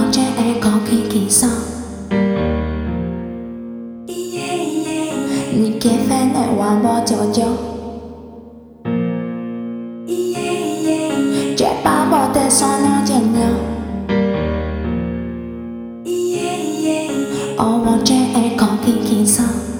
望这会可轻轻松。你给分的我无久久。这把我的手扭紧了。我望这会可轻轻松。